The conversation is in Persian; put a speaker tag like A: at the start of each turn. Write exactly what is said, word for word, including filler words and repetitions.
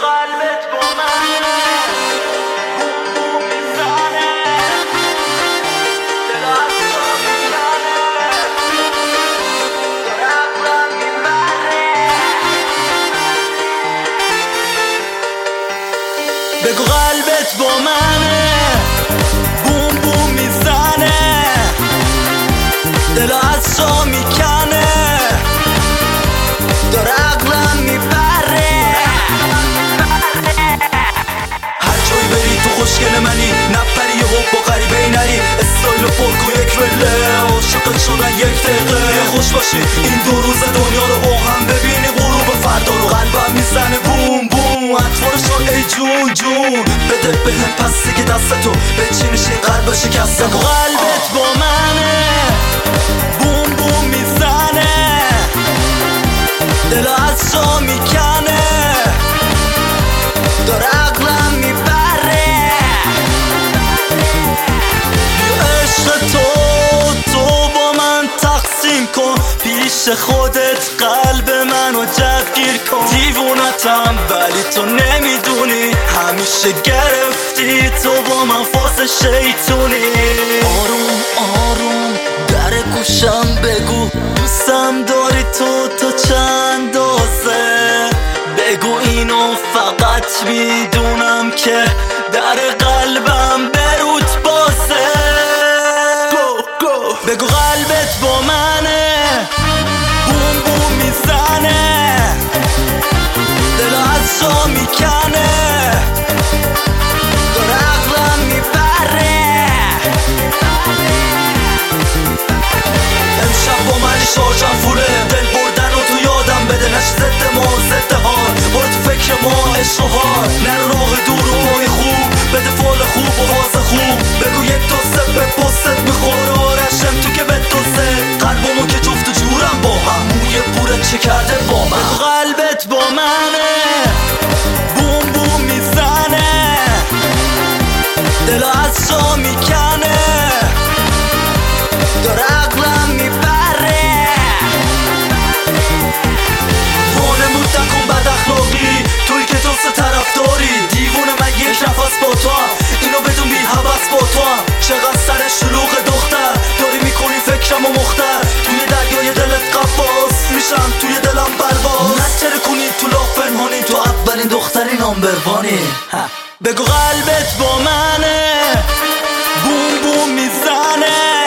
A: قلبت با منه، بوم بوم میزنه، دل از تو میکنه، داره عقلم میبره. بگو قلبت با منه، بوم بوم میزنه، دل از تو میکنه، داره عقلم میبره. هر جایی بری تو خوشگل منی، نپری یه حب با غریبه نری، استایل و فرک و یک وله، عاشقت شدن یک دقیقه. یه خوش باشی این دو روز دنیا رو با هم ببینی، غروب فردا رو قلبم میزنه بوم بوم. اطوارشو ای جون جون بده بهم پس دیگه دستتو بچینش این قلب شکسته. قلبت با منه، بوم بوم میزنه، دل از تو میکنه، داره عقلم میبره. عشق تو تو با من تقسیم کن، پیش خودت قلب منو جوگیر کن. دیوونتم ولی تو نمیدونی، همیشه گرفتی تو با من فاس شیطونی. آروم آروم در گوشم بگو دوستم داری تو تا چند دوزه. بگو اینو فقط میدونم که در قلبم بروت بازه. بگو قلبت با منه، بوم بوم میزنه، دل از تو میکنه، داره عقلم میبره. امشب با منی شارژم فوره، دل بردن و تو یادم بده. نش ضد ما ضد حال، برو تو فکر ما عشق و حال. نرو راه دور و پای خوب، بده فال خوب و حاضر خوب. بگو یک تا سه به پستت میخوره آرشم تو که به دوسته. قلبمو که جفت و جورم با هم، موی بورت چه کرده با من. بگو قلبت با منه، بوم بوم میزنه، دل از تو میکنه، داره عقلم میبره. وانمود نکن بد اخلاقی، توی که تو سه طرف داری. دیوونه من یک نفس با تو هم، اینو بدون بی حوث با تو هم. چقدر سر شلوغ دختر داری میکنی فکرم و مختر. توی دریای دلت قفاس میشم، توی دلم برباز. نتره کنی تو لاف پنهانی، تو اولین دختری نامبروانی. بگو قلبت با منه، بوم بوم میزنه،